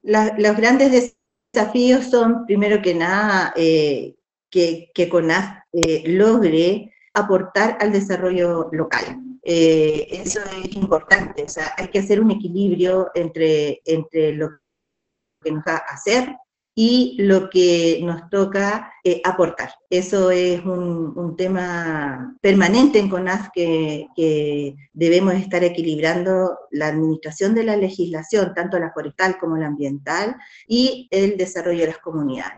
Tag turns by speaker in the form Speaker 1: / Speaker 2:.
Speaker 1: Los grandes desafíos son, primero que nada, que CONAF logre aportar al desarrollo local. Eso es importante, o sea, hay que hacer un equilibrio entre lo que nos da hacer y lo que nos toca aportar. Eso es un tema permanente en CONAF que debemos estar equilibrando la administración de la legislación, tanto la forestal como la ambiental, y el desarrollo de las comunidades.